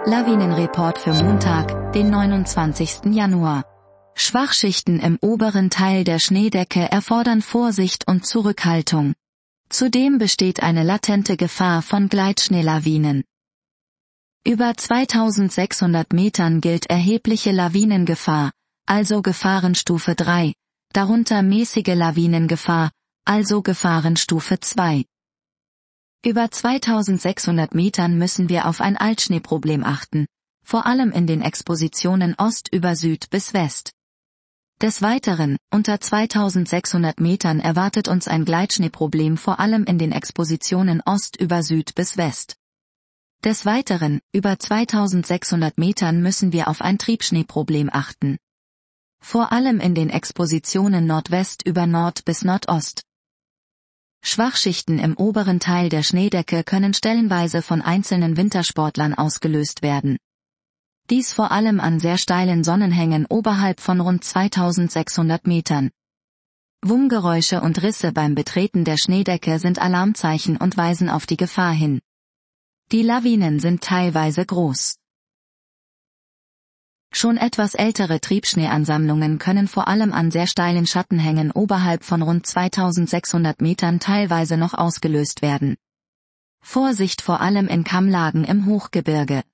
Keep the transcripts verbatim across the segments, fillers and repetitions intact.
Lawinenreport für Montag, den neunundzwanzigsten Januar. Schwachschichten im oberen Teil der Schneedecke erfordern Vorsicht und Zurückhaltung. Zudem besteht eine latente Gefahr von Gleitschneelawinen. Über zweitausendsechshundert Metern gilt erhebliche Lawinengefahr, also Gefahrenstufe drei, darunter mäßige Lawinengefahr, also Gefahrenstufe zwei. Über zweitausendsechshundert Metern müssen wir auf ein Altschneeproblem achten, vor allem in den Expositionen Ost über Süd bis West. Des Weiteren, unter zweitausendsechshundert Metern erwartet uns ein Gleitschneeproblem vor allem in den Expositionen Ost über Süd bis West. Des Weiteren, über zweitausendsechshundert Metern müssen wir auf ein Triebschneeproblem achten. Vor allem in den Expositionen Nordwest über Nord bis Nordost. Schwachschichten im oberen Teil der Schneedecke können stellenweise von einzelnen Wintersportlern ausgelöst werden. Dies vor allem an sehr steilen Sonnenhängen oberhalb von rund zweitausendsechshundert Metern. Wummgeräusche und Risse beim Betreten der Schneedecke sind Alarmzeichen und weisen auf die Gefahr hin. Die Lawinen sind teilweise groß. Schon etwas ältere Triebschneeansammlungen können vor allem an sehr steilen Schattenhängen oberhalb von rund zweitausendsechshundert Metern teilweise noch ausgelöst werden. Vorsicht vor allem in Kammlagen im Hochgebirge.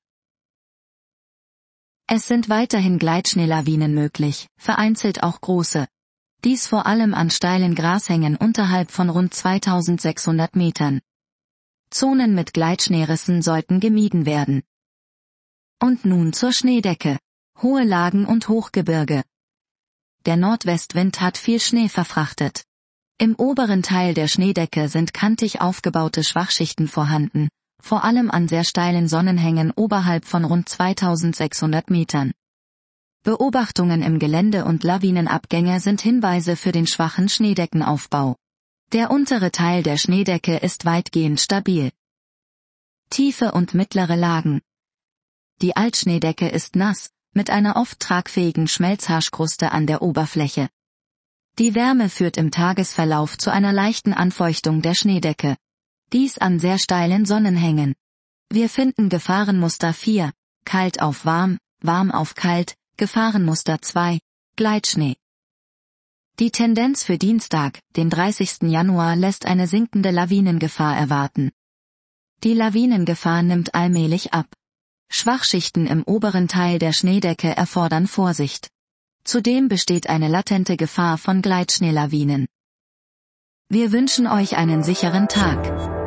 Es sind weiterhin Gleitschneelawinen möglich, vereinzelt auch große. Dies vor allem an steilen Grashängen unterhalb von rund zweitausendsechshundert Metern. Zonen mit Gleitschneerissen sollten gemieden werden. Und nun zur Schneedecke. Hohe Lagen und Hochgebirge. Der Nordwestwind hat viel Schnee verfrachtet. Im oberen Teil der Schneedecke sind kantig aufgebaute Schwachschichten vorhanden, vor allem an sehr steilen Sonnenhängen oberhalb von rund zweitausendsechshundert Metern. Beobachtungen im Gelände und Lawinenabgänge sind Hinweise für den schwachen Schneedeckenaufbau. Der untere Teil der Schneedecke ist weitgehend stabil. Tiefe und mittlere Lagen. Die Altschneedecke ist nass, mit einer oft tragfähigen Schmelzhaarkruste an der Oberfläche. Die Wärme führt im Tagesverlauf zu einer leichten Anfeuchtung der Schneedecke. Dies an sehr steilen Sonnenhängen. Wir finden Gefahrenmuster vier, kalt auf warm, warm auf kalt, Gefahrenmuster zwei, Gleitschnee. Die Tendenz für Dienstag, den dreißigsten Januar, lässt eine sinkende Lawinengefahr erwarten. Die Lawinengefahr nimmt allmählich ab. Schwachschichten im oberen Teil der Schneedecke erfordern Vorsicht. Zudem besteht eine latente Gefahr von Gleitschneelawinen. Wir wünschen euch einen sicheren Tag.